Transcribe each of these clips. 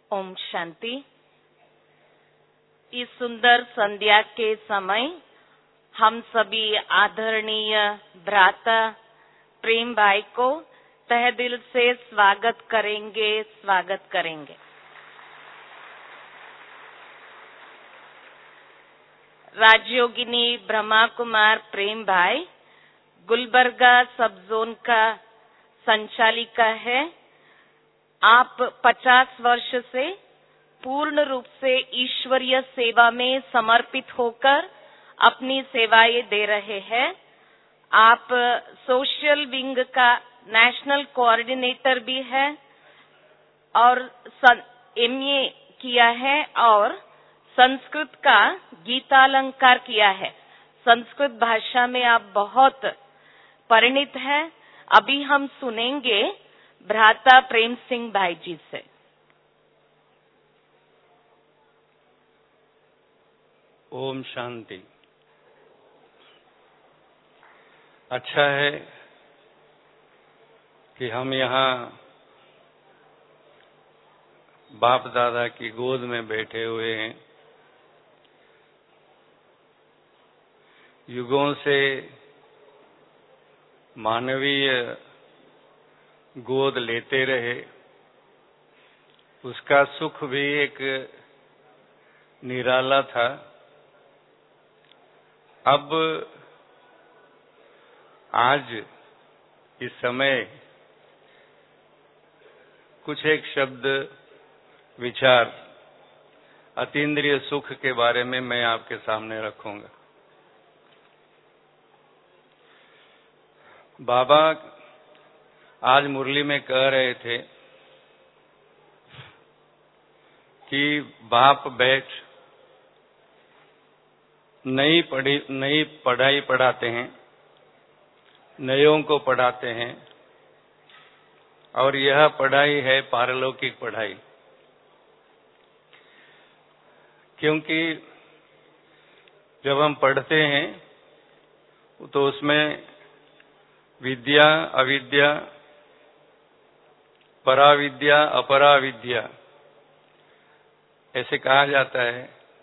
ओम शांति। इस सुंदर संध्या के समय हम सभी आदरणीय भ्राता प्रेम भाई को तहे दिल से स्वागत करेंगे। राजयोगिनी ब्रह्मा कुमार प्रेम भाई गुलबर्गा सब जोन का संचालिका है। आप 50 वर्ष से पूर्ण रूप से ईश्वरीय सेवा में समर्पित होकर अपनी सेवाएं दे रहे हैं। आप सोशल विंग का नेशनल कोऑर्डिनेटर भी है और MA किया है और संस्कृत का गीतालंकार किया है। संस्कृत भाषा में आप बहुत परिणित हैं। अभी हम सुनेंगे भ्राता प्रेम सिंह भाई जी से। ओम शांति। अच्छा है कि हम यहाँ बाप दादा की गोद में बैठे हुए हैं। युगों से मानवीय गोद लेते रहे, उसका सुख भी एक निराला था। अब आज इस समय कुछ एक शब्द विचार अतीन्द्रिय सुख के बारे में मैं आपके सामने रखूंगा। बाबा आज मुरली में कह रहे थे कि बाप बैठ नई पढ़ाई पढ़ाते हैं, नयों को पढ़ाते हैं और यह पढ़ाई है पारलौकिक पढ़ाई। क्योंकि जब हम पढ़ते हैं तो उसमें विद्या, अविद्या, पराविद्या, अपराविद्या ऐसे कहा जाता है।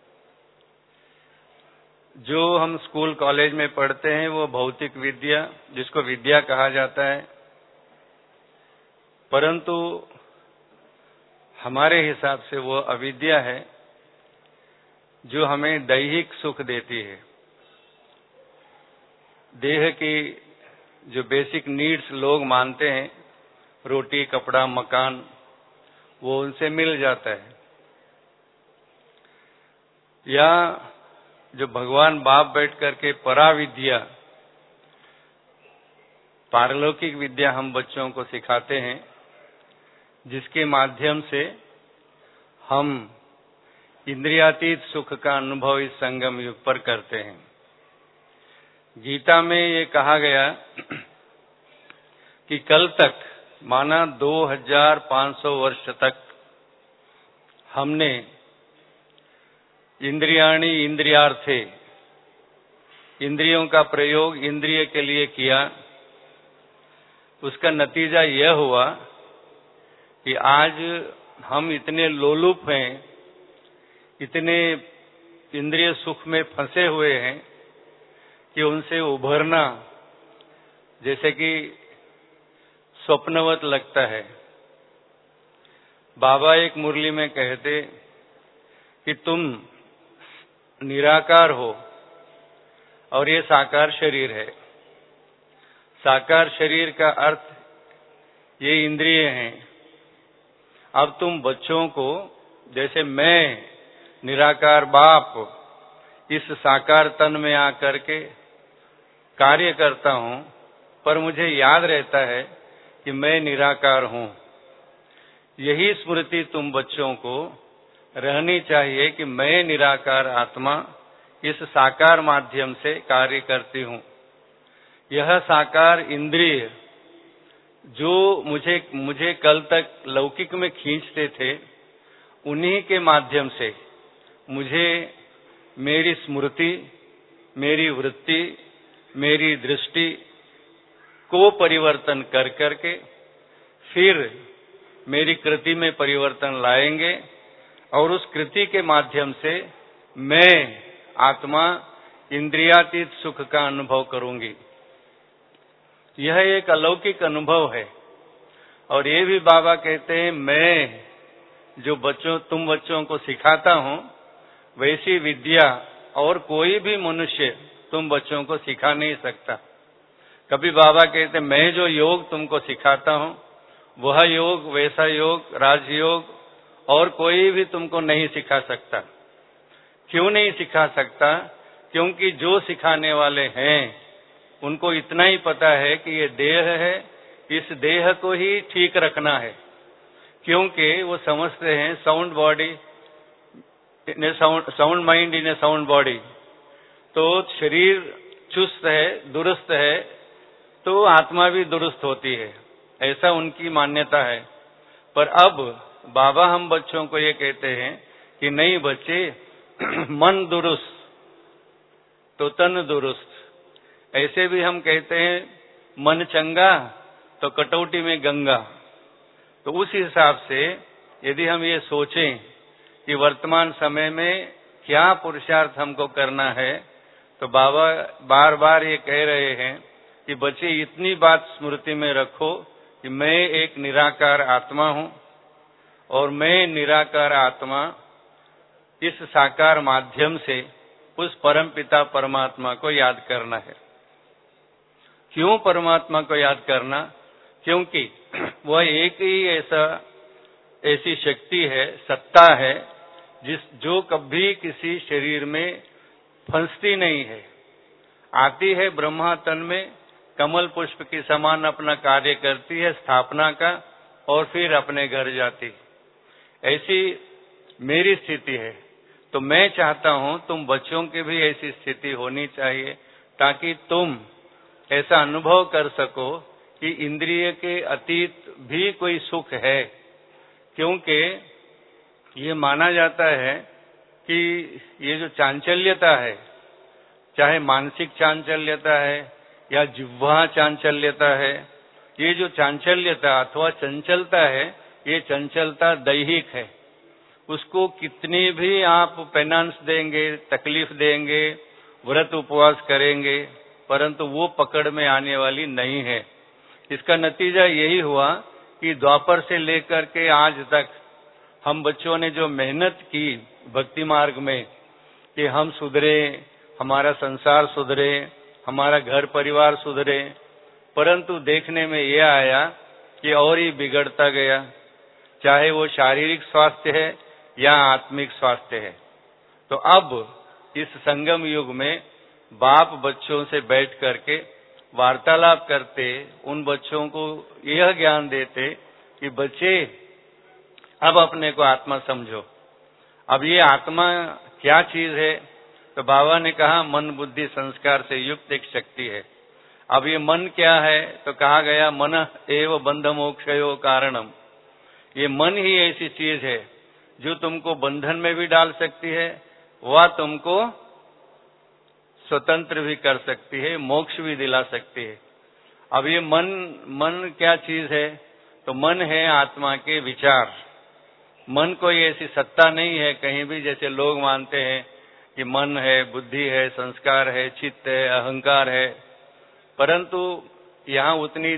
जो हम स्कूल कॉलेज में पढ़ते हैं वो भौतिक विद्या, जिसको विद्या कहा जाता है, परंतु हमारे हिसाब से वो अविद्या है जो हमें दैहिक सुख देती है। देह की जो बेसिक नीड्स लोग मानते हैं, रोटी, कपड़ा, मकान, वो उनसे मिल जाता है। या जो भगवान बाप बैठ करके पराविद्या, पारलौकिक विद्या हम बच्चों को सिखाते हैं, जिसके माध्यम से हम इंद्रियातीत सुख का अनुभव इस संगम युग पर करते हैं। गीता में ये कहा गया कि कल तक माना 2500 वर्ष तक हमने इंद्रियाणि इंद्रियार्थे, इंद्रियों का प्रयोग इंद्रिय के लिए किया। उसका नतीजा यह हुआ कि आज हम इतने लोलुप हैं, इतने इंद्रिय सुख में फंसे हुए हैं कि उनसे उभरना जैसे कि स्वप्नवत लगता है। बाबा एक मुरली में कहते कि तुम निराकार हो और ये साकार शरीर है। साकार शरीर का अर्थ ये इंद्रिय हैं। अब तुम बच्चों को, जैसे मैं निराकार बाप इस साकार तन में आकर के कार्य करता हूं, पर मुझे याद रहता है कि मैं निराकार हूं। यही स्मृति तुम बच्चों को रहनी चाहिए कि मैं निराकार आत्मा इस साकार माध्यम से कार्य करती हूं। यह साकार इंद्रिय जो मुझे कल तक लौकिक में खींचते थे, उन्हीं के माध्यम से मुझे मेरी स्मृति, मेरी वृत्ति, मेरी दृष्टि को परिवर्तन कर करके फिर मेरी कृति में परिवर्तन लाएंगे और उस कृति के माध्यम से मैं आत्मा इंद्रियातीत सुख का अनुभव करूंगी। यह एक अलौकिक अनुभव है। और ये भी बाबा कहते हैं, मैं जो तुम बच्चों को सिखाता हूं, वैसी विद्या और कोई भी मनुष्य तुम बच्चों को सिखा नहीं सकता। कभी बाबा कहते, मैं जो योग तुमको सिखाता हूं, वह योग, वैसा योग, राजयोग और कोई भी तुमको नहीं सिखा सकता। क्यों नहीं सिखा सकता? क्योंकि जो सिखाने वाले हैं उनको इतना ही पता है कि ये देह है, इस देह को ही ठीक रखना है। क्योंकि वो समझते हैं sound body in a sound mind in a sound body. तो शरीर चुस्त है, दुरुस्त है, तो आत्मा भी दुरुस्त होती है, ऐसा उनकी मान्यता है। पर अब बाबा हम बच्चों को ये कहते हैं कि नहीं बच्चे, मन दुरुस्त तो तन दुरुस्त। ऐसे भी हम कहते हैं, मन चंगा तो कटौती में गंगा। तो उस हिसाब से यदि हम ये सोचें कि वर्तमान समय में क्या पुरुषार्थ हमको करना है, तो बाबा बार बार ये कह रहे हैं कि बच्चे इतनी बात स्मृति में रखो कि मैं एक निराकार आत्मा हूं और मैं निराकार आत्मा इस साकार माध्यम से उस परमपिता परमात्मा को याद करना है। क्यों परमात्मा को याद करना? क्योंकि वह एक ही ऐसी शक्ति है, सत्ता है, जो कभी किसी शरीर में फंसती नहीं है। आती है ब्रह्मा तन में, कमल पुष्प की समान अपना कार्य करती है स्थापना का, और फिर अपने घर जाती। ऐसी मेरी स्थिति है। तो मैं चाहता हूं तुम बच्चों की भी ऐसी स्थिति होनी चाहिए, ताकि तुम ऐसा अनुभव कर सको कि इंद्रिय के अतीत भी कोई सुख है। क्योंकि ये माना जाता है कि ये जो चांचल्यता है, चाहे मानसिक चांचल्यता है या जिह्वा चांचल्यता है, ये जो चांचल्यता अथवा चंचलता है, ये चंचलता दैहिक है। उसको कितनी भी आप पेनांस देंगे, तकलीफ देंगे, व्रत उपवास करेंगे, परंतु वो पकड़ में आने वाली नहीं है। इसका नतीजा यही हुआ कि द्वापर से लेकर के आज तक हम बच्चों ने जो मेहनत की भक्ति मार्ग में कि हम सुधरे, हमारा संसार सुधरे, हमारा घर परिवार सुधरे, परंतु देखने में यह आया कि और ही बिगड़ता गया। चाहे वो शारीरिक स्वास्थ्य है या आत्मिक स्वास्थ्य है। तो अब इस संगम युग में बाप बच्चों से बैठ करके वार्तालाप करते, उन बच्चों को यह ज्ञान देते कि बच्चे अब अपने को आत्मा समझो। अब ये आत्मा क्या चीज है? तो बाबा ने कहा मन बुद्धि संस्कार से युक्त एक शक्ति है। अब ये मन क्या है? तो कहा गया मन एव बंध मोक्षयो कारणम। ये मन ही ऐसी चीज है जो तुमको बंधन में भी डाल सकती है, वह तुमको स्वतंत्र भी कर सकती है, मोक्ष भी दिला सकती है। अब ये मन क्या चीज है? तो मन है आत्मा के विचार। मन कोई ऐसी सत्ता नहीं है कहीं भी, जैसे लोग मानते हैं कि मन है, बुद्धि है, संस्कार है, चित्त है, अहंकार है। परंतु यहाँ उतनी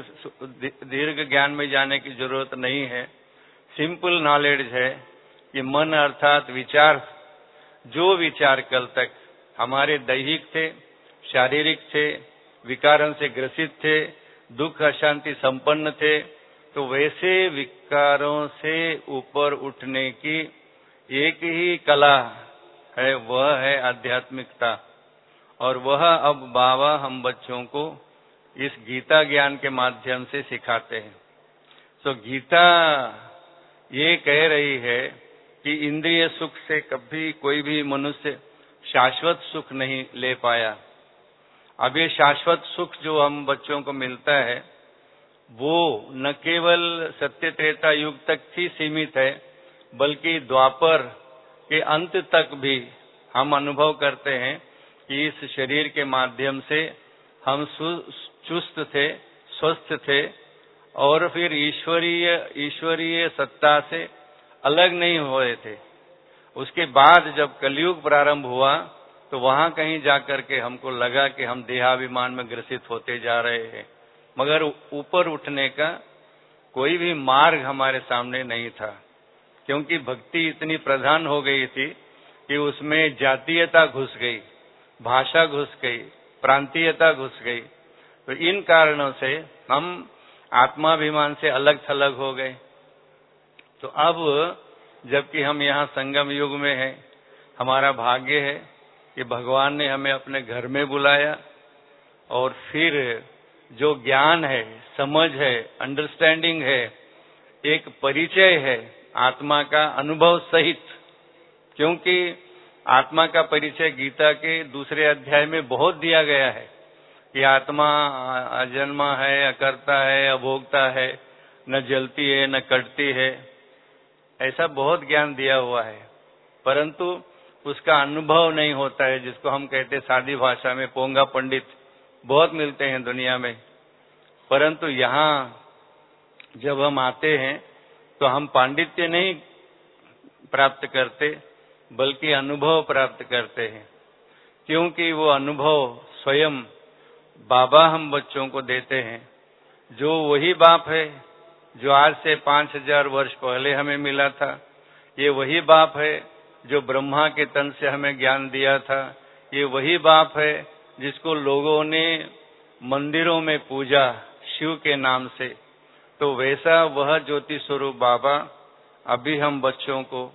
दीर्घ ज्ञान में जाने की जरूरत नहीं है। सिंपल नॉलेज है कि मन अर्थात विचार, जो विचार कल तक हमारे दैहिक थे, शारीरिक थे, विकारों से ग्रसित थे, दुख अशांति संपन्न थे, तो वैसे विकारों से ऊपर उठने की एक ही कला है, वह है आध्यात्मिकता। और वह अब बाबा हम बच्चों को इस गीता ज्ञान के माध्यम से सिखाते हैं। तो गीता ये कह रही है कि इंद्रिय सुख से कभी कोई भी मनुष्य शाश्वत सुख नहीं ले पाया। अब ये शाश्वत सुख जो हम बच्चों को मिलता है, वो न केवल सत्य त्रेता युग तक ही सीमित है, बल्कि द्वापर के अंत तक भी हम अनुभव करते हैं कि इस शरीर के माध्यम से हम चुस्त थे, स्वस्थ थे, और फिर ईश्वरीय सत्ता से अलग नहीं हुए थे। उसके बाद जब कलयुग प्रारंभ हुआ तो वहां कहीं जाकर के हमको लगा कि हम देहाभिमान में ग्रसित होते जा रहे हैं, मगर ऊपर उठने का कोई भी मार्ग हमारे सामने नहीं था, क्योंकि भक्ति इतनी प्रधान हो गई थी कि उसमें जातीयता घुस गई, भाषा घुस गई, प्रांतीयता घुस गई। तो इन कारणों से हम आत्माभिमान से अलग थलग हो गए। तो अब जबकि हम यहाँ संगम युग में हैं, हमारा भाग्य है कि भगवान ने हमें अपने घर में बुलाया और फिर जो ज्ञान है, समझ है, अंडरस्टैंडिंग है, एक परिचय है आत्मा का अनुभव सहित, क्योंकि आत्मा का परिचय गीता के दूसरे अध्याय में बहुत दिया गया है कि आत्मा अजन्मा है, अकर्ता है, अभोक्ता है, न जलती है न कटती है, ऐसा बहुत ज्ञान दिया हुआ है, परंतु उसका अनुभव नहीं होता है, जिसको हम कहते हैं सादी भाषा में पोंगा पंडित बहुत मिलते हैं दुनिया में। परंतु यहाँ जब हम आते हैं तो हम पांडित्य नहीं प्राप्त करते, बल्कि अनुभव प्राप्त करते हैं, क्योंकि वो अनुभव स्वयं बाबा हम बच्चों को देते हैं, जो वही बाप है जो आज से 5000 वर्ष पहले हमें मिला था। ये वही बाप है जो ब्रह्मा के तन से हमें ज्ञान दिया था। ये वही बाप है जिसको लोगों ने मंदिरों में पूजा शिव के नाम से। तो वैसा वह ज्योति स्वरूप बाबा अभी हम बच्चों को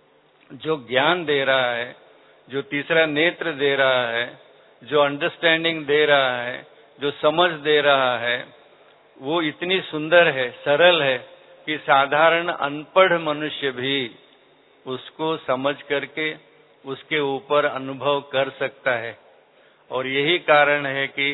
जो ज्ञान दे रहा है, जो तीसरा नेत्र दे रहा है, जो अंडरस्टैंडिंग दे रहा है, जो समझ दे रहा है, वो इतनी सुंदर है, सरल है कि साधारण अनपढ़ मनुष्य भी उसको समझ करके उसके ऊपर अनुभव कर सकता है। और यही कारण है कि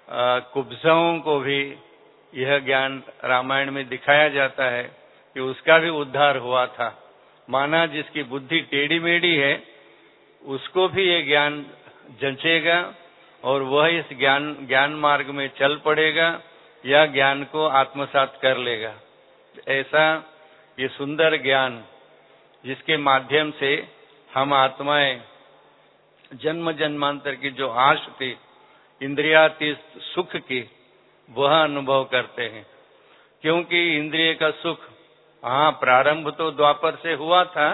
कुब्जाओं को भी यह ज्ञान रामायण में दिखाया जाता है कि उसका भी उद्धार हुआ था। माना जिसकी बुद्धि टेढ़ी मेढ़ी है उसको भी ये ज्ञान जंचेगा और वह इस ज्ञान मार्ग में चल पड़ेगा या ज्ञान को आत्मसात कर लेगा। ऐसा ये सुंदर ज्ञान जिसके माध्यम से हम आत्माएं जन्म जन्मांतर की जो आश थी इंद्रियातीत सुख की, वह अनुभव करते हैं। क्योंकि इंद्रिय का सुख हाँ प्रारंभ तो द्वापर से हुआ था,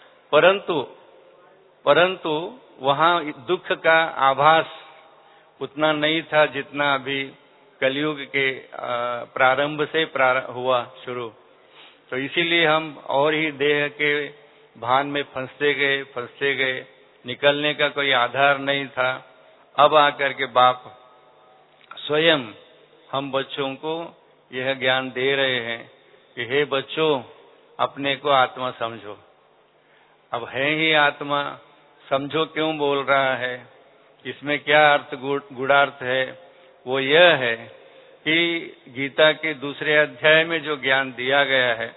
परंतु वहाँ दुख का आभास उतना नहीं था जितना अभी कलयुग के प्रारंभ से हुआ शुरू। तो इसीलिए हम और ही देह के भान में फंसते गए, निकलने का कोई आधार नहीं था। अब आकर के बाप स्वयं हम बच्चों को यह ज्ञान दे रहे हैं कि हे बच्चों, अपने को आत्मा समझो। अब है ही आत्मा, समझो क्यों बोल रहा है, इसमें क्या अर्थ गूढ़ार्थ है? वो यह है कि गीता के दूसरे अध्याय में जो ज्ञान दिया गया है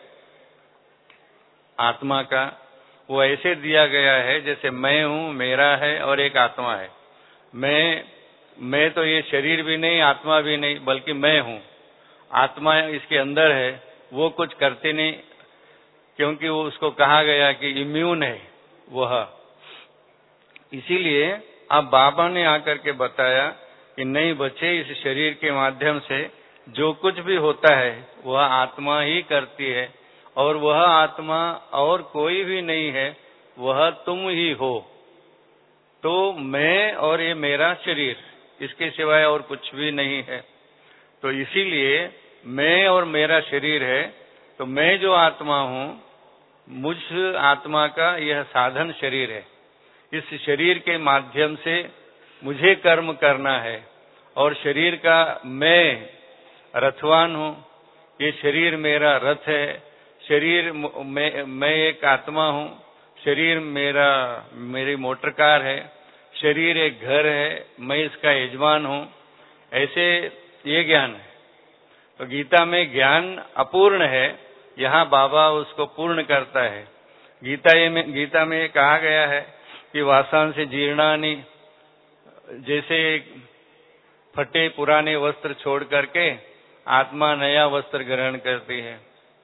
आत्मा का, वो ऐसे दिया गया है जैसे मैं हूँ, मेरा है और एक आत्मा है। मैं तो ये शरीर भी नहीं, आत्मा भी नहीं, बल्कि मैं हूँ। आत्मा इसके अंदर है, वो कुछ करते नहीं, क्योंकि वो उसको कहा गया कि इम्यून है वह। इसीलिए अब बाबा ने आकर के बताया कि नहीं बच्चे, इस शरीर के माध्यम से जो कुछ भी होता है वह आत्मा ही करती है, और वह आत्मा और कोई भी नहीं है, वह तुम ही हो। तो मैं और ये मेरा शरीर, इसके सिवाय और कुछ भी नहीं है। तो इसीलिए मैं और मेरा शरीर है, तो मैं जो आत्मा हूँ, मुझ आत्मा का यह साधन शरीर है। इस शरीर के माध्यम से मुझे कर्म करना है, और शरीर का मैं रथवान हूँ। ये शरीर मेरा रथ है, शरीर मैं एक आत्मा हूँ, शरीर मेरी मोटर कार है, शरीर एक घर है, मैं इसका यजमान हूँ। ऐसे ये ज्ञान है। तो गीता में ज्ञान अपूर्ण है, यहाँ बाबा उसको पूर्ण करता है। गीता में कहा गया है कि वासांसि जीर्णानि, जैसे फटे पुराने वस्त्र छोड़ करके आत्मा नया वस्त्र ग्रहण करती है।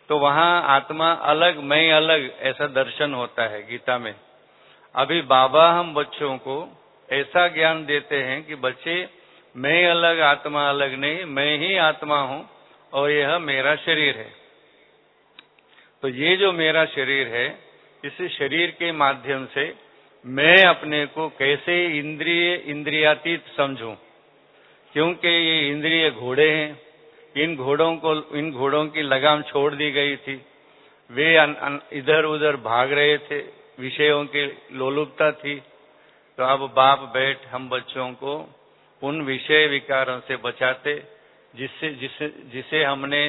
तो वहाँ आत्मा अलग मैं अलग ऐसा दर्शन होता है गीता में। अभी बाबा हम बच्चों को ऐसा ज्ञान देते हैं कि बच्चे मैं अलग आत्मा अलग नहीं, मैं ही आत्मा हूँ और यह मेरा शरीर है। तो ये जो मेरा शरीर है, इस शरीर के माध्यम से मैं अपने को कैसे इंद्रियातीत समझूं, क्योंकि ये इंद्रिय घोड़े हैं, इन घोड़ों की लगाम छोड़ दी गई थी, वे इधर उधर भाग रहे थे, विषयों की लोलुपता थी। तो अब बाप बैठ हम बच्चों को उन विषय विकारों से बचाते, जिसे हमने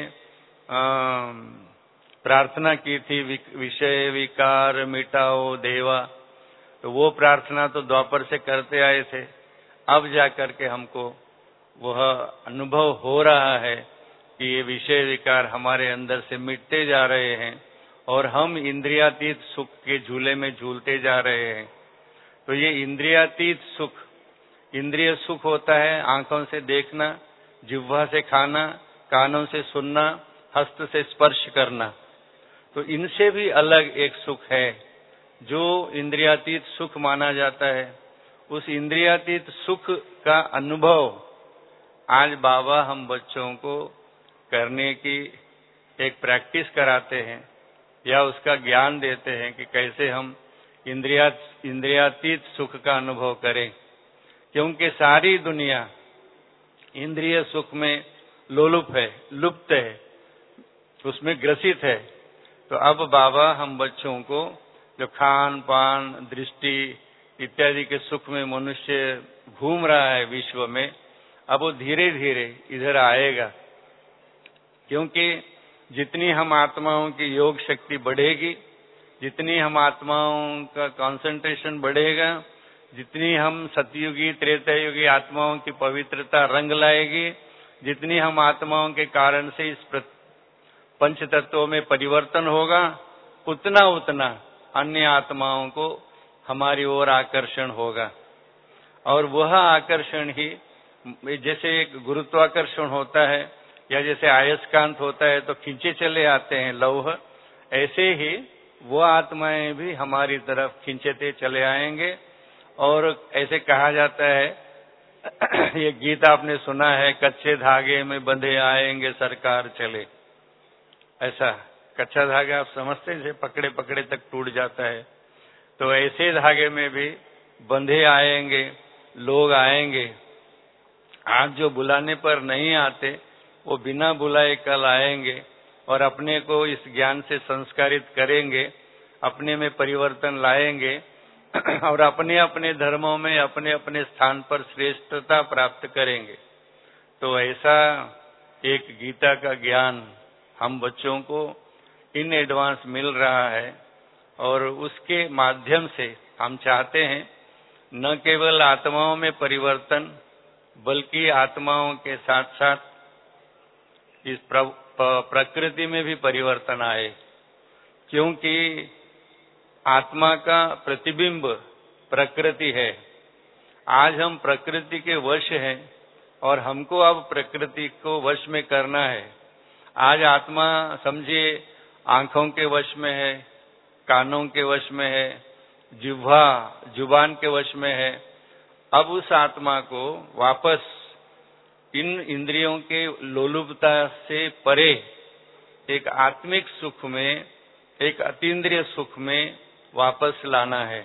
प्रार्थना की थी, विषय विकार मिटाओ देवा। तो वो प्रार्थना तो द्वापर से करते आए थे, अब जाकर के हमको वह अनुभव हो रहा है कि ये विषय विकार हमारे अंदर से मिटते जा रहे हैं और हम इंद्रियातीत सुख के झूले में झूलते जा रहे हैं। तो ये इंद्रियातीत सुख, इंद्रिय सुख होता है आंखों से देखना, जिह्वा से खाना, कानों से सुनना, हस्त से स्पर्श करना। तो इनसे भी अलग एक सुख है जो इंद्रियातीत सुख माना जाता है। उस इंद्रियातीत सुख का अनुभव आज बाबा हम बच्चों को करने की एक प्रैक्टिस कराते हैं या उसका ज्ञान देते हैं कि कैसे हम इंद्रियातीत सुख का अनुभव करें, क्योंकि सारी दुनिया इंद्रिय सुख में लोलुप है, लुप्त है, उसमें ग्रसित है। तो अब बाबा हम बच्चों को जो खान पान दृष्टि इत्यादि के सुख में मनुष्य घूम रहा है विश्व में, अब वो धीरे धीरे इधर आएगा, क्योंकि जितनी हम आत्माओं की योग शक्ति बढ़ेगी, जितनी हम आत्माओं का कंसंट्रेशन बढ़ेगा, जितनी हम सतयुगी त्रेतायुगी आत्माओं की पवित्रता रंग लाएगी, जितनी हम आत्माओं के कारण से इस पंच तत्वों में परिवर्तन होगा, उतना अन्य आत्माओं को हमारी ओर आकर्षण होगा। और वह आकर्षण ही जैसे एक गुरुत्वाकर्षण होता है या जैसे अयस्कांत होता है तो खींचे चले आते हैं लौह, ऐसे ही वो आत्माएं भी हमारी तरफ खींचते चले आएंगे। और ऐसे कहा जाता है, ये गीत आपने सुना है, कच्चे धागे में बंधे आएंगे सरकार चले। ऐसा कच्चा धागा आप समझते हैं, पकड़े पकड़े तक टूट जाता है। तो ऐसे धागे में भी बंधे आएंगे, लोग आएंगे। आज जो बुलाने पर नहीं आते, वो बिना बुलाए कल आएंगे और अपने को इस ज्ञान से संस्कारित करेंगे, अपने में परिवर्तन लाएंगे और अपने अपने धर्मों में अपने अपने स्थान पर श्रेष्ठता प्राप्त करेंगे। तो ऐसा एक गीता का ज्ञान हम बच्चों को इन एडवांस मिल रहा है और उसके माध्यम से हम चाहते हैं न केवल आत्माओं में परिवर्तन, बल्कि आत्माओं के साथ साथ इस प्रकृति में भी परिवर्तन आए, क्योंकि आत्मा का प्रतिबिंब प्रकृति है। आज हम प्रकृति के वश हैं और हमको अब प्रकृति को वश में करना है। आज आत्मा समझिए आंखों के वश में है, कानों के वश में है, जुबान के वश में है। अब उस आत्मा को वापस इन इंद्रियों के लोलुपता से परे एक आत्मिक सुख में, एक अतीन्द्रिय सुख में वापस लाना है।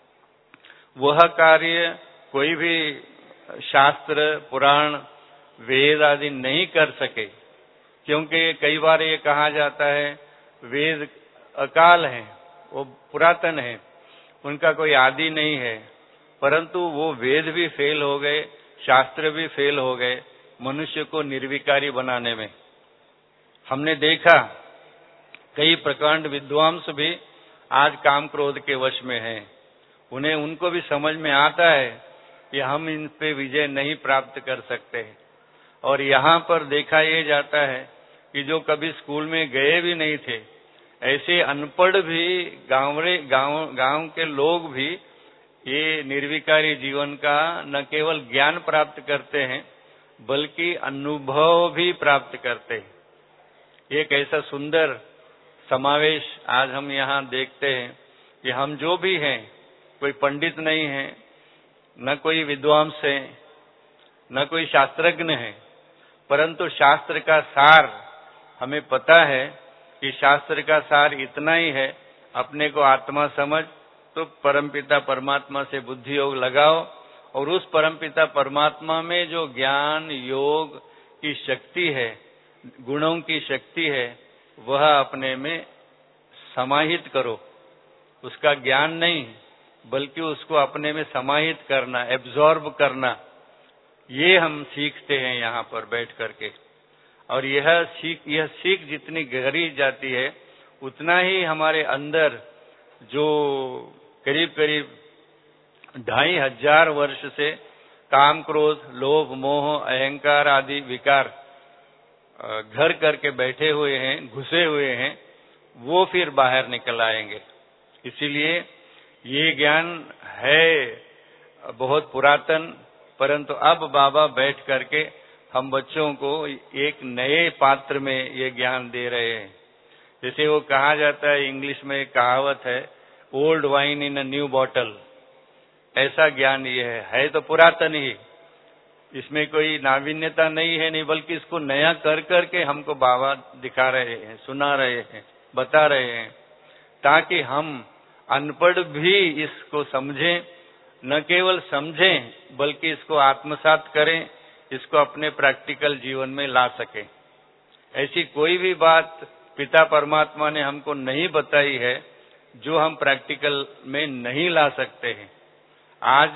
वह कार्य कोई भी शास्त्र, पुराण, वेद आदि नहीं कर सके, क्योंकि कई बार ये कहा जाता है वेद अकाल हैं, वो पुरातन है, उनका कोई आदि नहीं है। परंतु वो वेद भी फेल हो गए, शास्त्र भी फेल हो गए मनुष्य को निर्विकारी बनाने में। हमने देखा कई प्रकांड विद्वांस भी आज काम क्रोध के वश में हैं। उनको भी समझ में आता है कि हम इन पे विजय नहीं प्राप्त कर सकते। और यहाँ पर देखा ये जाता है कि जो कभी स्कूल में गए भी नहीं थे, ऐसे अनपढ़ भी गांव के लोग भी ये निर्विकारी जीवन का न केवल ज्ञान प्राप्त करते हैं, बल्कि अनुभव भी प्राप्त करते हैं। एक ऐसा सुंदर समावेश आज हम यहाँ देखते हैं कि हम जो भी हैं, कोई पंडित नहीं है, न कोई विद्वांस है, न कोई शास्त्रज्ञ है, परंतु शास्त्र का सार हमें पता है कि शास्त्र का सार इतना ही है, अपने को आत्मा समझ, तो परमपिता परमात्मा से बुद्धि योग लगाओ और उस परमपिता परमात्मा में जो ज्ञान योग की शक्ति है, गुणों की शक्ति है, वह अपने में समाहित करो। उसका ज्ञान नहीं बल्कि उसको अपने में समाहित करना, एब्जॉर्ब करना, ये हम सीखते हैं यहाँ पर बैठ करके। और यह सीख जितनी गहरी जाती है उतना ही हमारे अंदर जो करीब करीब 2500 वर्ष से काम क्रोध लोभ मोह अहंकार आदि विकार घर करके बैठे हुए हैं, घुसे हुए हैं, वो फिर बाहर निकल आएंगे। इसीलिए ये ज्ञान है बहुत पुरातन, परंतु अब बाबा बैठ करके हम बच्चों को एक नए पात्र में ये ज्ञान दे रहे हैं। जैसे वो कहा जाता है, इंग्लिश में एक कहावत है, old wine in a new bottle. ऐसा ज्ञान ये है तो पुरातन ही, इसमें कोई नावीन्यता नहीं है, नहीं बल्कि इसको नया कर करके हमको बाबा दिखा रहे हैं, सुना रहे हैं, बता रहे हैं, ताकि हम अनपढ़ भी इसको समझें, न केवल समझें बल्कि इसको आत्मसात करें, इसको अपने प्रैक्टिकल जीवन में ला सकें। ऐसी कोई भी बात पिता परमात्मा ने हमको नहीं बताई है जो हम प्रैक्टिकल में नहीं ला सकते हैं। आज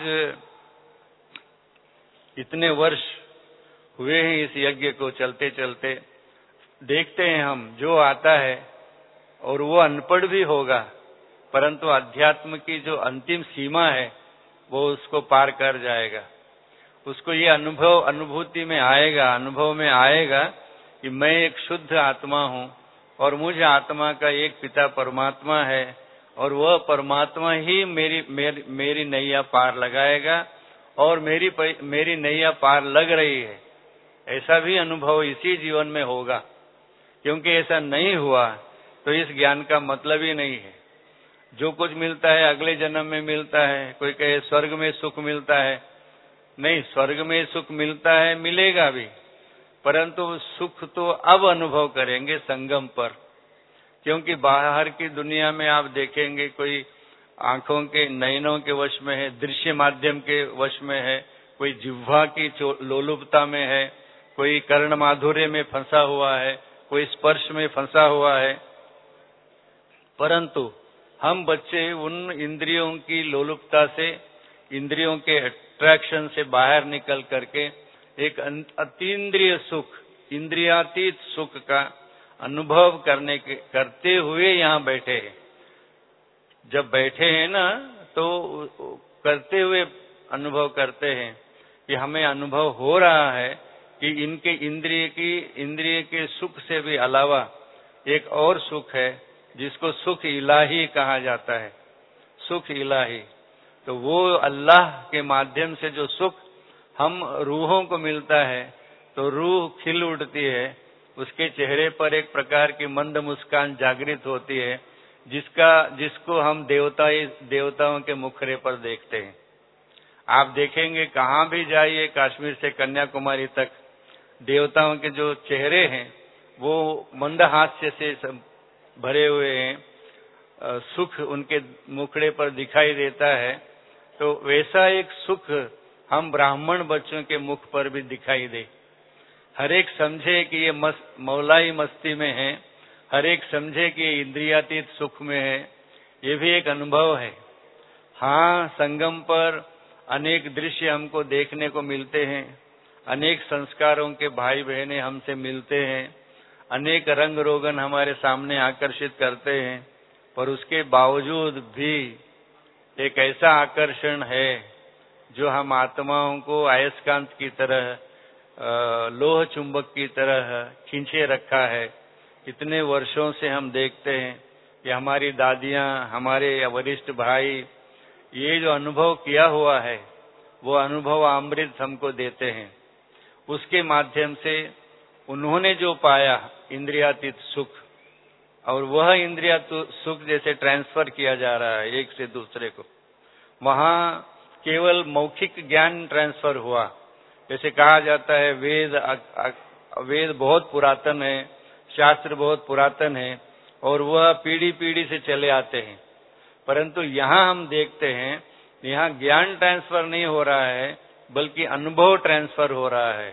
इतने वर्ष हुए हैं इस यज्ञ को चलते चलते, देखते हैं हम जो आता है और वो अनपढ़ भी होगा, परंतु अध्यात्म की जो अंतिम सीमा है वो उसको पार कर जाएगा। उसको ये अनुभूति में आएगा, अनुभव में आएगा कि मैं एक शुद्ध आत्मा हूँ और मुझ आत्मा का एक पिता परमात्मा है और वह परमात्मा ही मेरी नैया पार लगाएगा और मेरी नैया पार लग रही है। ऐसा भी अनुभव इसी जीवन में होगा, क्योंकि ऐसा नहीं हुआ तो इस ज्ञान का मतलब ही नहीं है। जो कुछ मिलता है अगले जन्म में मिलता है। कोई कहे स्वर्ग में सुख मिलता है, नहीं, स्वर्ग में सुख मिलता है, मिलेगा भी, परंतु सुख तो अब अनुभव करेंगे संगम पर। क्योंकि बाहर की दुनिया में आप देखेंगे कोई आंखों के नयनों के वश में है, दृश्य माध्यम के वश में है, कोई जिह्वा की लोलुपता में है, कोई कर्ण माधुर्य में फंसा हुआ है, कोई स्पर्श में फंसा हुआ है। परंतु हम बच्चे उन इंद्रियों की लोलुपता से, इंद्रियों के अट्रैक्शन से बाहर निकल करके एक अतीन्द्रिय सुख, इंद्रियातीत सुख का अनुभव करते हुए यहाँ बैठे हैं। जब बैठे हैं ना तो करते हुए अनुभव करते हैं कि हमें अनुभव हो रहा है कि इनके इंद्रिय के सुख से भी अलावा एक और सुख है जिसको सुख इलाही कहा जाता है। सुख इलाही, तो वो अल्लाह के माध्यम से जो सुख हम रूहों को मिलता है तो रूह खिल उठती है, उसके चेहरे पर एक प्रकार की मंद मुस्कान जागृत होती है, जिसको हम देवताओं के मुखरे पर देखते हैं। आप देखेंगे कहाँ भी जाइए, कश्मीर से कन्याकुमारी तक, देवताओं के जो चेहरे हैं वो मंद हास्य से भरे हुए हैं, सुख उनके मुखड़े पर दिखाई देता है। तो वैसा एक सुख हम ब्राह्मण बच्चों के मुख पर भी दिखाई दे। हर एक समझे कि ये मौलाई मस्ती में है, हर एक समझे कि ये इंद्रियातीत सुख में है, ये भी एक अनुभव है। हाँ, संगम पर अनेक दृश्य हमको देखने को मिलते हैं, अनेक संस्कारों के भाई बहनें हमसे मिलते हैं, अनेक रंग रोगन हमारे सामने आकर्षित करते हैं, पर उसके बावजूद भी एक ऐसा आकर्षण है जो हम आत्माओं को अयस्कांत की तरह, लोह चुंबक की तरह खींचे रखा है। इतने वर्षों से हम देखते हैं कि हमारी दादियां, हमारे वरिष्ठ भाई ये जो अनुभव किया हुआ है वो अनुभव अमृत हमको देते हैं। उसके माध्यम से उन्होंने जो पाया इंद्रियातीत सुख, और वह इंद्रिया तो सुख जैसे ट्रांसफर किया जा रहा है एक से दूसरे को, वहां केवल मौखिक ज्ञान ट्रांसफर हुआ। जैसे कहा जाता है वेद बहुत पुरातन है, शास्त्र बहुत पुरातन है और वह पीढ़ी पीढ़ी से चले आते हैं, परंतु यहाँ हम देखते हैं यहाँ ज्ञान ट्रांसफर नहीं हो रहा है बल्कि अनुभव ट्रांसफर हो रहा है।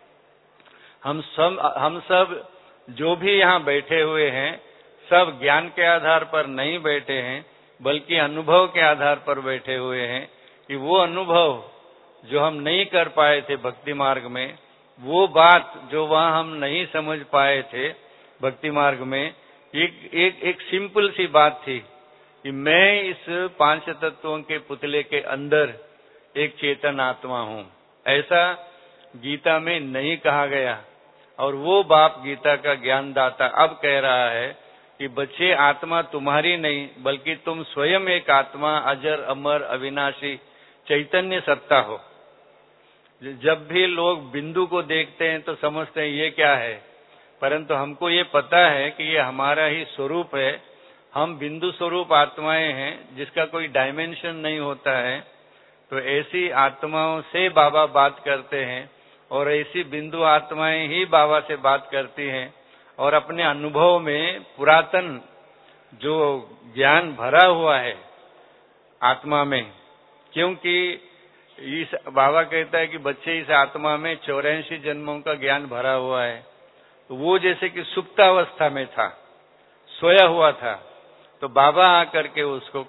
हम सब जो भी यहाँ बैठे हुए हैं सब ज्ञान के आधार पर नहीं बैठे हैं बल्कि अनुभव के आधार पर बैठे हुए हैं कि वो अनुभव जो हम नहीं कर पाए थे भक्ति मार्ग में, वो बात जो वहां हम नहीं समझ पाए थे भक्ति मार्ग में, एक सिंपल सी बात थी कि मैं इस पांच तत्वों के पुतले के अंदर एक चेतन आत्मा हूं। ऐसा गीता में नहीं कहा गया और वो बाप गीता का ज्ञानदाता अब कह रहा है कि बच्चे आत्मा तुम्हारी नहीं बल्कि तुम स्वयं एक आत्मा अजर अमर अविनाशी चैतन्य सत्ता हो। जब भी लोग बिंदु को देखते हैं तो समझते हैं ये क्या है, परंतु हमको ये पता है कि ये हमारा ही स्वरूप है। हम बिंदु स्वरूप आत्माएं हैं जिसका कोई डायमेंशन नहीं होता है। तो ऐसी आत्माओं से बाबा बात करते हैं और ऐसी बिंदु आत्माएं ही बाबा से बात करती हैं और अपने अनुभव में पुरातन जो ज्ञान भरा हुआ है आत्मा में, क्योंकि इस बाबा कहता है कि बच्चे इस आत्मा में 84 जन्मों का ज्ञान भरा हुआ है। तो वो जैसे कि सुप्तावस्था में था, सोया हुआ था, तो बाबा आकर के उसको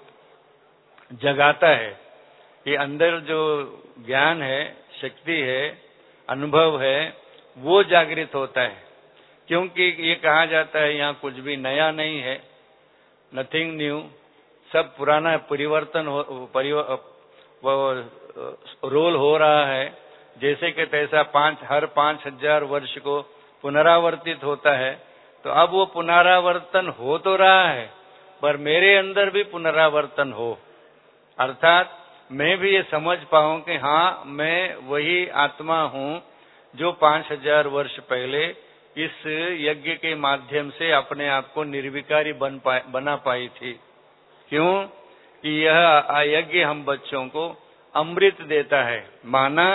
जगाता है कि अंदर जो ज्ञान है, शक्ति है, अनुभव है, वो जागृत होता है। क्योंकि ये कहा जाता है यहाँ कुछ भी नया नहीं है, नथिंग न्यू, सब पुराना परिवर्तन रोल हो रहा है। जैसे कि तैसा हर 5000 वर्ष को पुनरावर्तित होता है। तो अब वो पुनरावर्तन हो तो रहा है पर मेरे अंदर भी पुनरावर्तन हो, अर्थात मैं भी ये समझ पाऊं कि हाँ मैं वही आत्मा हूँ जो 5000 वर्ष पहले इस यज्ञ के माध्यम से अपने आप को निर्विकारी बना पाई थी। क्यों कि यह यज्ञ हम बच्चों को अमृत देता है, माना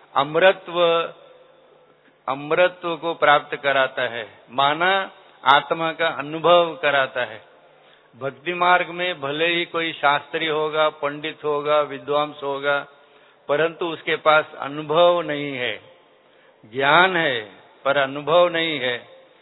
अमृतत्व को प्राप्त कराता है, माना आत्मा का अनुभव कराता है। भक्ति मार्ग में भले ही कोई शास्त्री होगा, पंडित होगा, विद्वांस होगा, परंतु उसके पास अनुभव नहीं है। ज्ञान है पर अनुभव नहीं है।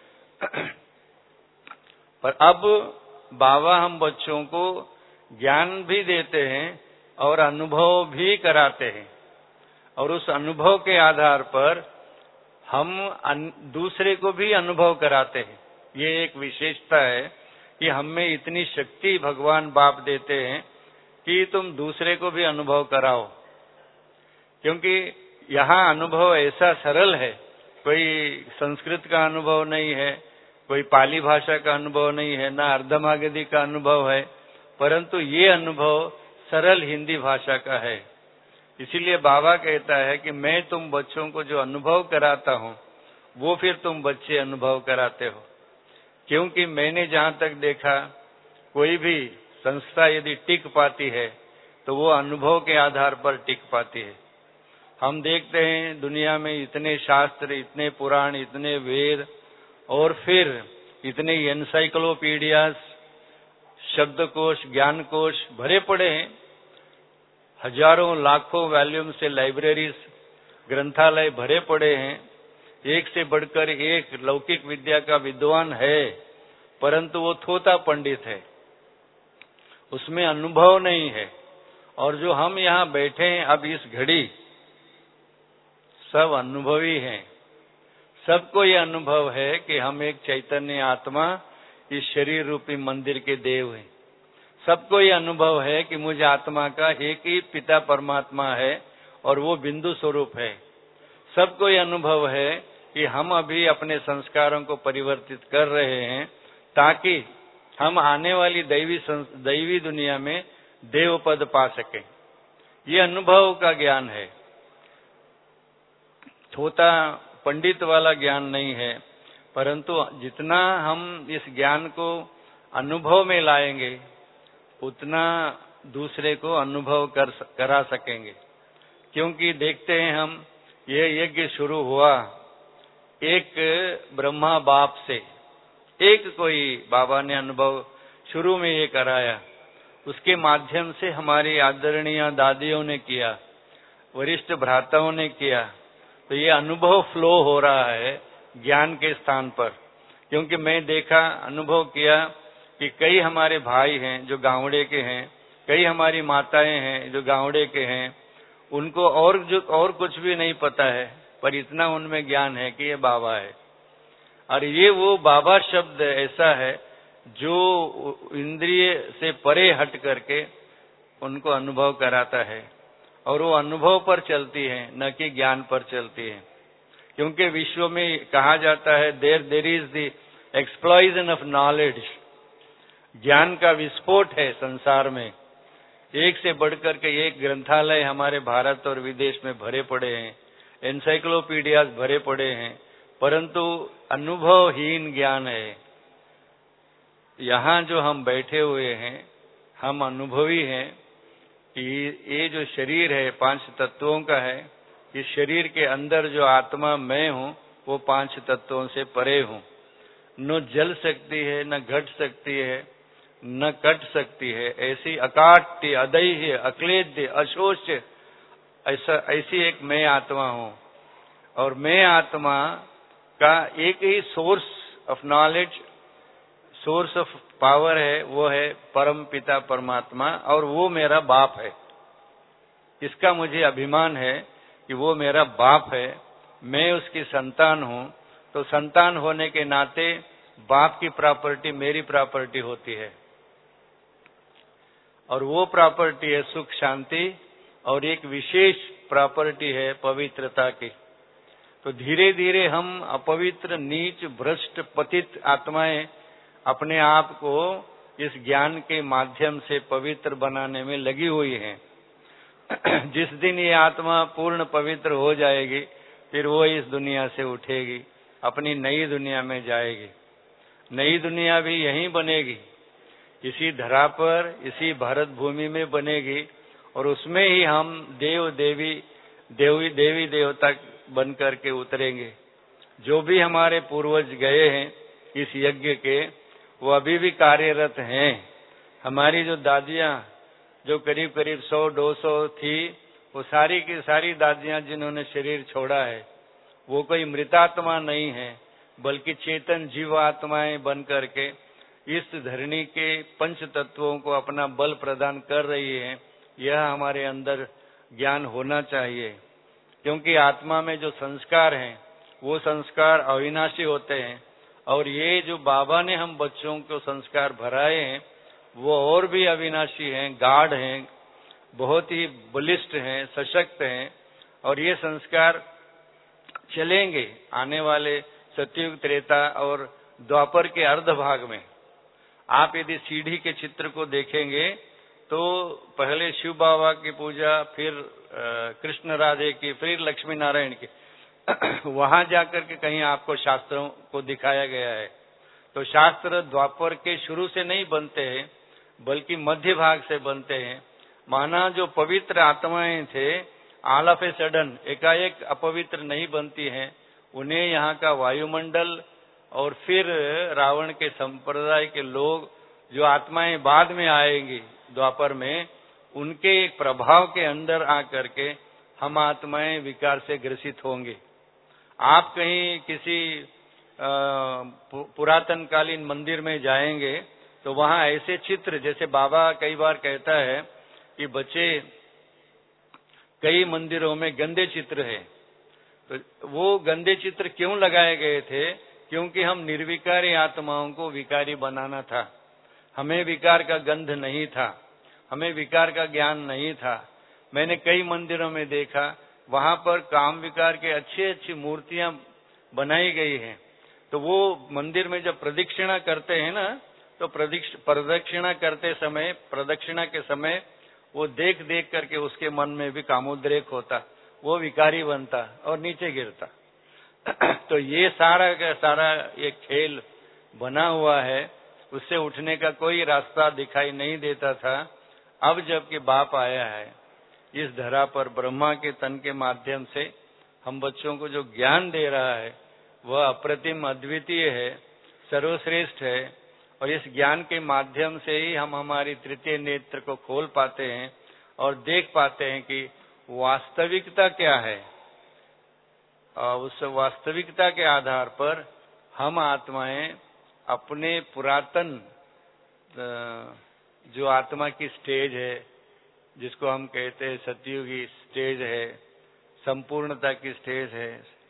पर अब बाबा हम बच्चों को ज्ञान भी देते हैं और अनुभव भी कराते हैं और उस अनुभव के आधार पर हम दूसरे को भी अनुभव कराते हैं। ये एक विशेषता है कि हम में इतनी शक्ति भगवान बाप देते हैं कि तुम दूसरे को भी अनुभव कराओ। क्योंकि यहाँ अनुभव ऐसा सरल है, कोई संस्कृत का अनुभव नहीं है, कोई पाली भाषा का अनुभव नहीं है, ना अर्धमागधी का अनुभव है, परंतु ये अनुभव सरल हिंदी भाषा का है। इसीलिए बाबा कहता है कि मैं तुम बच्चों को जो अनुभव कराता हूँ वो फिर तुम बच्चे अनुभव कराते हो। क्योंकि मैंने जहाँ तक देखा कोई भी संस्था यदि टिक पाती है तो वो अनुभव के आधार पर टिक पाती है। हम देखते हैं दुनिया में इतने शास्त्र, इतने पुराण, इतने वेद और फिर इतने एनसाइक्लोपीडियाज, शब्दकोश, ज्ञानकोश भरे पड़े हैं। हजारों लाखों वॉल्यूम से लाइब्रेरीज, ग्रंथालय भरे पड़े हैं। एक से बढ़कर एक लौकिक विद्या का विद्वान है, परंतु वो थोथा पंडित है, उसमें अनुभव नहीं है। और जो हम यहाँ बैठे हैं अब इस घड़ी, सब अनुभवी हैं। सबको ये अनुभव है कि हम एक चैतन्य आत्मा इस शरीर रूपी मंदिर के देव हैं। सबको ये अनुभव है कि मुझ आत्मा का एक ही पिता परमात्मा है और वो बिंदु स्वरूप है। सबको ये अनुभव है कि हम अभी अपने संस्कारों को परिवर्तित कर रहे हैं ताकि हम आने वाली दैवी दुनिया में देव पद पा सकें। ये अनुभव का ज्ञान है, थोथा पंडित वाला ज्ञान नहीं है। परंतु जितना हम इस ज्ञान को अनुभव में लाएंगे उतना दूसरे को अनुभव करा सकेंगे। क्योंकि देखते हैं हम, ये यज्ञ शुरू हुआ एक ब्रह्मा बाप से, एक कोई बाबा ने अनुभव शुरू में ये कराया, उसके माध्यम से हमारी आदरणीय दादियों ने किया, वरिष्ठ भ्राताओं ने किया। तो ये अनुभव फ्लो हो रहा है ज्ञान के स्थान पर। क्योंकि मैं देखा, अनुभव किया कि कई हमारे भाई हैं जो गावड़े के हैं, कई हमारी माताएं हैं जो गावड़े के हैं, उनको और कुछ भी नहीं पता है, पर इतना उनमें ज्ञान है कि ये बाबा है। और ये वो बाबा शब्द ऐसा है जो इंद्रिय से परे हट करके उनको अनुभव कराता है, और वो अनुभव पर चलती है, न कि ज्ञान पर चलती है। क्योंकि विश्व में कहा जाता है there is the explosion of knowledge, ज्ञान का विस्फोट है संसार में। एक से बढ़कर के एक ग्रंथालय हमारे भारत और विदेश में भरे पड़े हैं, एनसाइक्लोपीडियाज भरे पड़े हैं, परंतु अनुभवहीन ज्ञान है। यहाँ जो हम बैठे हुए हैं, हम अनुभवी हैं कि ये जो शरीर है 5 तत्वों का है, इस शरीर के अंदर जो आत्मा मैं हूँ वो 5 तत्वों से परे हूँ। न जल सकती है, न घट सकती है, न कट सकती है, ऐसी अकाट्य, अदैह्य, अक्लेद्य, अशोच्य, ऐसी एक मैं आत्मा हूँ। और मैं आत्मा का एक ही source of knowledge, source of power है, वो है परम पिता परमात्मा, और वो मेरा बाप है। इसका मुझे अभिमान है कि वो मेरा बाप है, मैं उसकी संतान हूँ। तो संतान होने के नाते बाप की प्रॉपर्टी मेरी प्रॉपर्टी होती है, और वो प्रॉपर्टी है सुख शांति, और एक विशेष प्रॉपर्टी है पवित्रता की। तो धीरे धीरे हम अपवित्र, नीच, भ्रष्ट, पतित आत्माएं अपने आप को इस ज्ञान के माध्यम से पवित्र बनाने में लगी हुई हैं। जिस दिन ये आत्मा पूर्ण पवित्र हो जाएगी, फिर वो इस दुनिया से उठेगी, अपनी नई दुनिया में जाएगी। नई दुनिया भी यहीं बनेगी, इसी धरा पर, इसी भारत भूमि में बनेगी, और उसमें ही हम देवी देवता बन करके उतरेंगे। जो भी हमारे पूर्वज गए हैं इस यज्ञ के, वो अभी भी कार्यरत हैं। हमारी जो दादियां, जो करीब करीब 100-200 थी, वो सारी की सारी दादियां जिन्होंने शरीर छोड़ा है, वो कोई मृतात्मा नहीं है, बल्कि चेतन जीवात्माएं बन करके इस धरणी के 5 तत्वों को अपना बल प्रदान कर रही है। यह हमारे अंदर ज्ञान होना चाहिए। क्योंकि आत्मा में जो संस्कार हैं, वो संस्कार अविनाशी होते हैं, और ये जो बाबा ने हम बच्चों को संस्कार भराए हैं, वो और भी अविनाशी हैं, गाढ़ हैं, बहुत ही बलिष्ठ हैं, सशक्त हैं, और ये संस्कार चलेंगे आने वाले सतयुग, त्रेता और द्वापर के अर्ध भाग में। आप यदि सीढ़ी के चित्र को देखेंगे तो पहले शिव बाबा की पूजा, फिर कृष्ण राधे की, फिर लक्ष्मी नारायण की, वहां जाकर के कहीं आपको शास्त्रों को दिखाया गया है। तो शास्त्र द्वापर के शुरू से नहीं बनते हैं, बल्कि मध्य भाग से बनते हैं। माना जो पवित्र आत्माएं थे, ऑल ऑफ ए सडन एकाएक अपवित्र नहीं बनती हैं। उन्हें यहाँ का वायुमंडल और फिर रावण के संप्रदाय के लोग, जो आत्माएं बाद में आएंगी द्वापर में, उनके एक प्रभाव के अंदर आकर के हम आत्माएं विकार से ग्रसित होंगे। आप कहीं किसी पुरातन कालीन मंदिर में जाएंगे तो वहां ऐसे चित्र, जैसे बाबा कई बार कहता है कि बच्चे, कई मंदिरों में गंदे चित्र है। तो वो गंदे चित्र क्यों लगाए गए थे? क्योंकि हम निर्विकारी आत्माओं को विकारी बनाना था। हमें विकार का गंध नहीं था, हमें विकार का ज्ञान नहीं था। मैंने कई मंदिरों में देखा, वहां पर काम विकार के अच्छी मूर्तियां बनाई गई हैं। तो वो मंदिर में जब प्रदक्षिणा करते हैं ना, तो प्रदक्षिणा करते समय, प्रदक्षिणा के समय वो देख देख करके उसके मन में भी कामोद्रेक होता, वो विकारी बनता और नीचे गिरता। तो ये सारा का सारा ये खेल बना हुआ है। उससे उठने का कोई रास्ता दिखाई नहीं देता था। अब जबकि बाप आया है इस धरा पर, ब्रह्मा के तन के माध्यम से हम बच्चों को जो ज्ञान दे रहा है वह अप्रतिम, अद्वितीय है, सर्वश्रेष्ठ है। और इस ज्ञान के माध्यम से ही हम हमारी तृतीय नेत्र को खोल पाते हैं और देख पाते हैं कि वास्तविकता क्या है। उस वास्तविकता के आधार पर हम आत्माएं अपने पुरातन जो आत्मा की स्टेज है, जिसको हम कहते हैं सतयुगी स्टेज है, संपूर्णता की स्टेज है,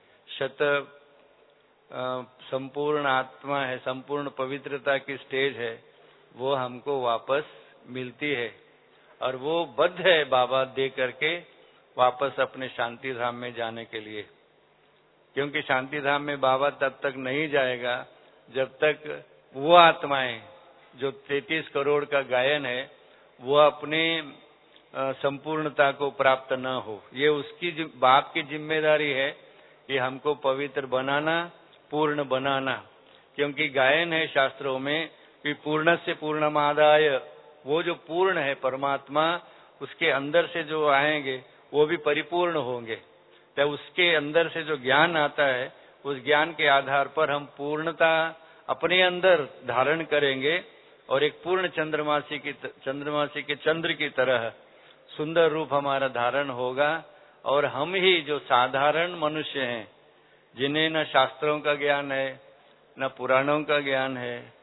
संपूर्ण आत्मा है, संपूर्ण पवित्रता की स्टेज है, वो हमको वापस मिलती है। और वो बद्ध है बाबा दे करके वापस अपने शांति धाम में जाने के लिए। क्योंकि शांति धाम में बाबा तब तक नहीं जाएगा जब तक वो आत्माएं जो 33 करोड़ का गायन है वो अपने संपूर्णता को प्राप्त न हो। ये उसकी बाप की जिम्मेदारी है कि हमको पवित्र बनाना, पूर्ण बनाना। क्योंकि गायन है शास्त्रों में कि पूर्ण से पूर्णमादाय, वो जो पूर्ण है परमात्मा, उसके अंदर से जो आएंगे वो भी परिपूर्ण होंगे। तो उसके अंदर से जो ज्ञान आता है उस ज्ञान के आधार पर हम पूर्णता अपने अंदर धारण करेंगे और एक पूर्ण चंद्रमासी के चंद्र की तरह सुंदर रूप हमारा धारण होगा। और हम ही जो साधारण मनुष्य हैं, जिन्हें न शास्त्रों का ज्ञान है न पुराणों का ज्ञान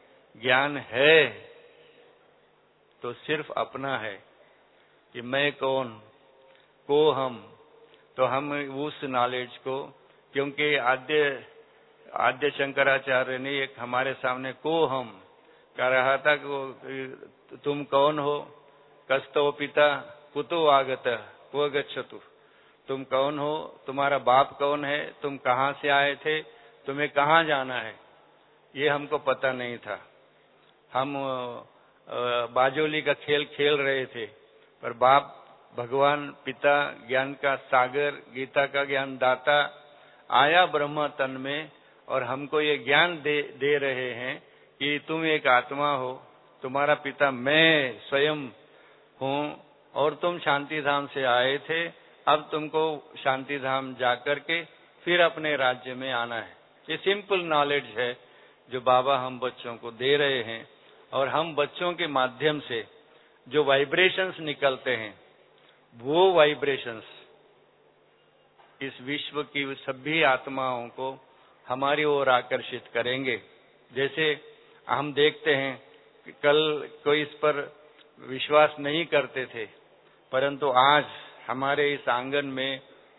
है तो सिर्फ अपना है कि मैं कौन, को हम। तो हम उस नॉलेज को, क्योंकि आद्य शंकराचार्य ने एक हमारे सामने को हम कह रहा था कि तुम कौन हो, कस्तो पिता कुतो आगत को गच्छतु, तुम कौन हो, तुम्हारा बाप कौन है, तुम कहाँ से आए थे, तुम्हें कहाँ जाना है, ये हमको पता नहीं था। हम बाजोली का खेल खेल रहे थे, पर बाप भगवान पिता ज्ञान का सागर, गीता का ज्ञान दाता आया ब्रह्म तन में और हमको ये ज्ञान दे रहे हैं कि तुम एक आत्मा हो, तुम्हारा पिता मैं स्वयं हूँ और तुम शांति धाम से आए थे। अब तुमको शांति धाम जाकर के फिर अपने राज्य में आना है। ये सिंपल नॉलेज है जो बाबा हम बच्चों को दे रहे हैं। और हम बच्चों के माध्यम से जो वाइब्रेशंस निकलते हैं वो वाइब्रेशंस इस विश्व की सभी आत्माओं को हमारी ओर आकर्षित करेंगे। जैसे हम देखते हैं कि कल कोई इस पर विश्वास नहीं करते थे, परंतु आज हमारे इस आंगन में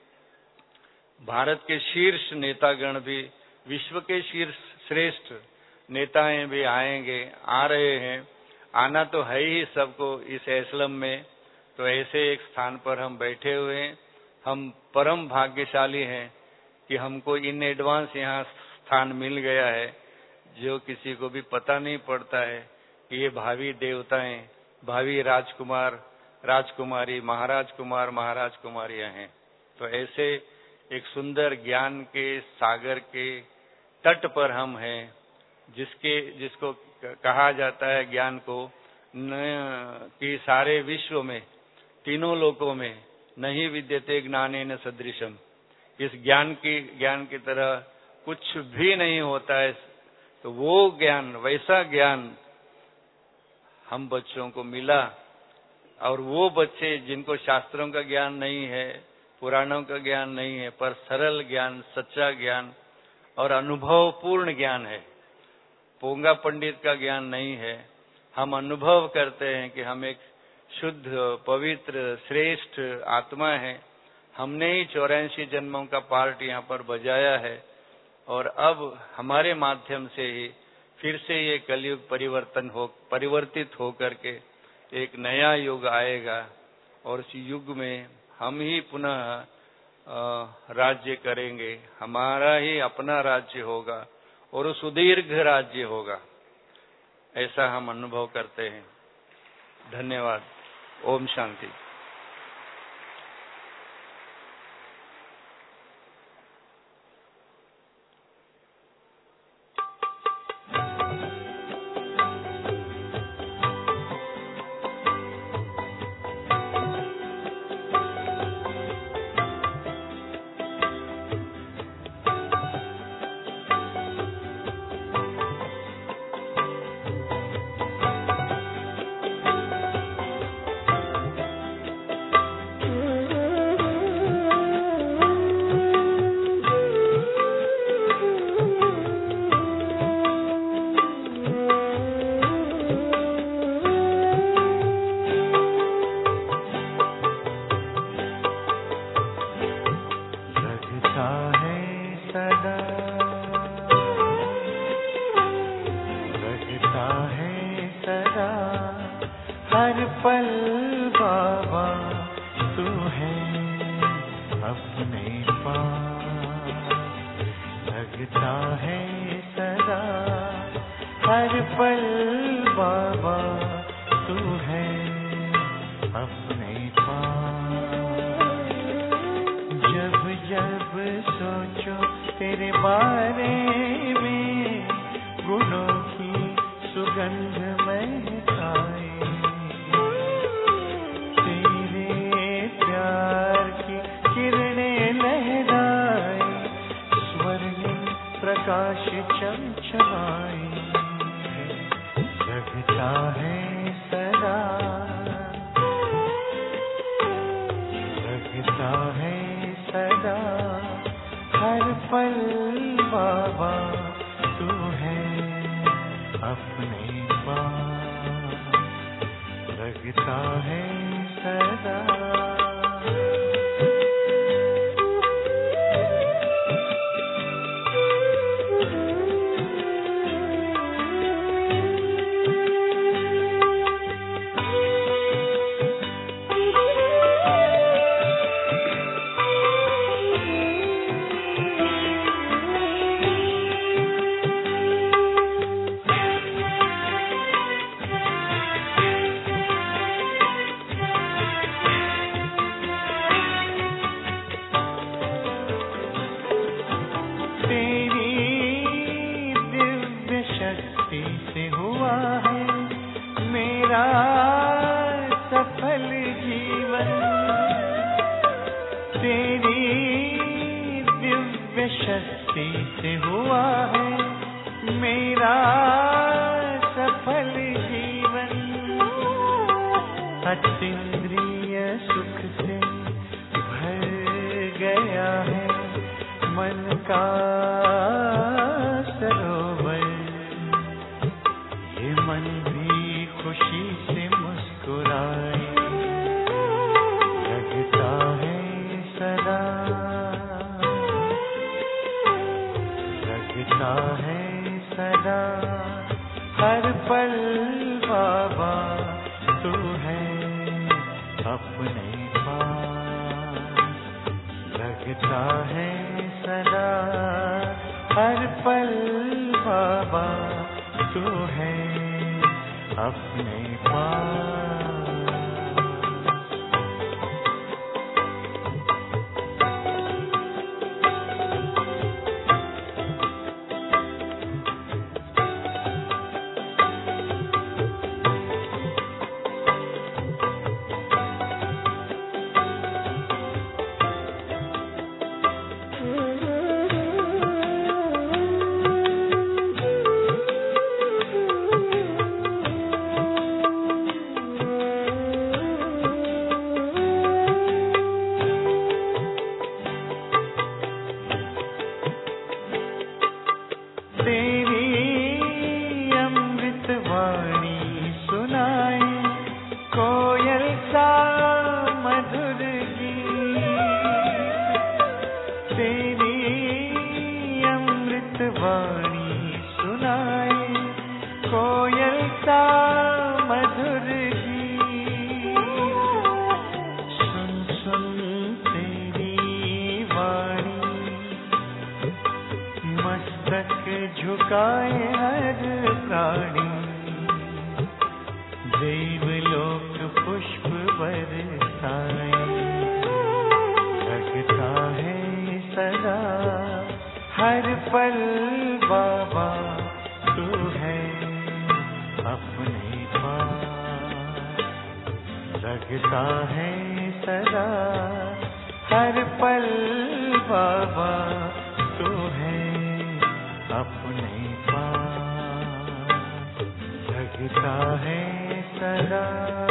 भारत के शीर्ष नेतागण भी, विश्व के शीर्ष श्रेष्ठ नेताएं भी आएंगे, आ रहे हैं। आना तो है ही सबको इस एस्लम में। तो ऐसे एक स्थान पर हम बैठे हुए हैं। हम परम भाग्यशाली हैं कि हमको इन एडवांस यहाँ स्थान मिल गया है, जो किसी को भी पता नहीं पड़ता है कि ये भावी देवताएं, भावी राजकुमार, राजकुमारी, महाराज कुमार, महाराज कुमारियां हैं। तो ऐसे एक सुंदर ज्ञान के सागर के तट पर हम हैं, जिसको कहा जाता है ज्ञान को कि सारे विश्व में, तीनों लोकों में नहीं विद्यते ज्ञानेन सदृशम। इस ज्ञान की तरह कुछ भी नहीं होता है। तो वो ज्ञान, वैसा ज्ञान हम बच्चों को मिला। और वो बच्चे जिनको शास्त्रों का ज्ञान नहीं है, पुराणों का ज्ञान नहीं है, पर सरल ज्ञान, सच्चा ज्ञान और अनुभवपूर्ण ज्ञान है, पोंगा पंडित का ज्ञान नहीं है। हम अनुभव करते हैं कि हम एक शुद्ध, पवित्र, श्रेष्ठ आत्मा है। हमने ही 84 जन्मों का पार्ट यहाँ पर बजाया है और अब हमारे माध्यम से ही फिर से ये कलयुग परिवर्तित हो करके एक नया युग आएगा और इस युग में हम ही पुनः राज्य करेंगे। हमारा ही अपना राज्य होगा और वो सुदीर्घ राज्य होगा, ऐसा हम अनुभव करते हैं। धन्यवाद। ओम शांति। हर पल बाबा तू है अपने पास, लगता है सदा हर पल बाबा तू है अपने पास। जब जब सोचो तेरे बारे में, गुणों की सुगंध महकाए, तेरे प्यार की किरणें लहराए, स्वर्णिम प्रकाश चमचमाए, जगता है सदा, जगता है सदा हर पल बाबा तू है अपने पास, लगता है सदा। से हुआ है मेरा सफल जीवन, तेरी दिव्य शक्ति से हुआ है मेरा सफल जीवन। अतीन्द्रिय सुख से भर गया है मन का सरोवर, ये मन भी खुशी से मुस्कुराए, लगता है सदा, लगता है सदा हर पल बाबा तू है अपने पास, लगता है सदा हर पल बाबा तू है अपने पास। झुकाए हर प्राणी, देवलोक पुष्प बरसाए, लगता है सदा हर पल बाबा तू है अपने पास, लगता है सदा हर पल बाबा तू है अपने पास, लगता है सदा।